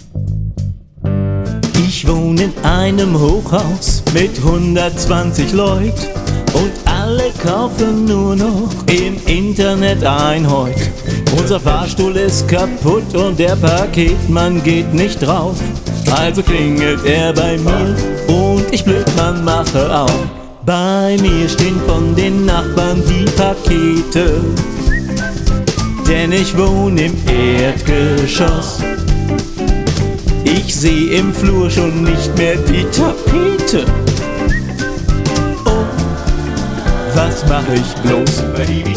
Ich wohne in einem Hochhaus mit 120 Leuten und alle kaufen nur noch im Internet ein heut. Unser Fahrstuhl ist kaputt und der Paketmann geht nicht drauf. Also klingelt er bei mir und ich Blödmann mache auf. Bei mir stehen von den Nachbarn die Pakete, denn ich wohne im Erdgeschoss. Ich seh im Flur schon nicht mehr die Tapete. Oh, was mach ich bloß?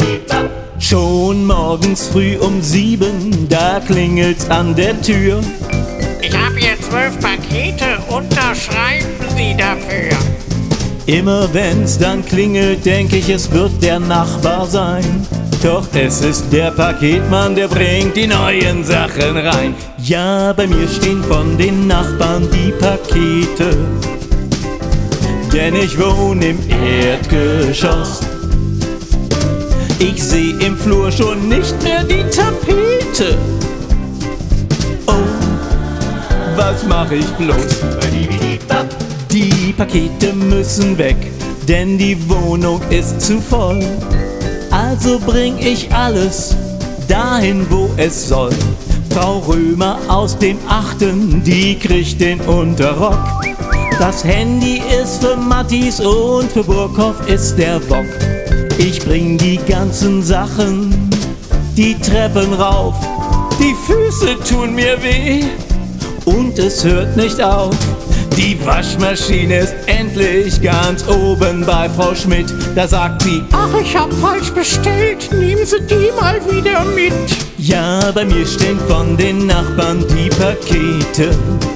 Schon morgens früh um 7, da klingelt's an der Tür. Ich hab hier 12 Pakete, unterschreiben Sie dafür. Immer wenn's dann klingelt, denk ich, es wird der Nachbar sein. Doch es ist der Paketmann, der bringt die neuen Sachen rein. Ja, bei mir stehen von den Nachbarn die Pakete, denn ich wohne im Erdgeschoss. Ich seh im Flur schon nicht mehr die Tapete. Oh, was mach ich bloß? Die Pakete müssen weg, denn die Wohnung ist zu voll. Also bring ich alles dahin, wo es soll. Frau Römer aus dem 8., die kriegt den Unterrock. Das Handy ist für Mattis und für Burkhoff ist der Bock. Ich bring die ganzen Sachen die Treppen rauf. Die Füße tun mir weh und es hört nicht auf. Die Waschmaschine ist endlich ganz oben bei Frau Schmidt. Da sagt sie: Ach, ich hab falsch bestellt, nehmen Sie die mal wieder mit. Ja, bei mir stehen von den Nachbarn die Pakete,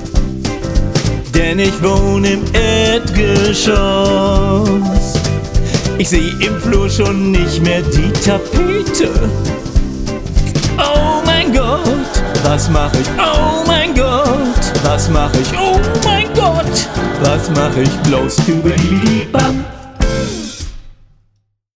denn ich wohne im Erdgeschoss. Ich seh im Flur schon nicht mehr die Tapete. Oh mein Gott, was mach ich? Oh mein Gott, was mach ich? Oh mein Gott, was mach ich bloß?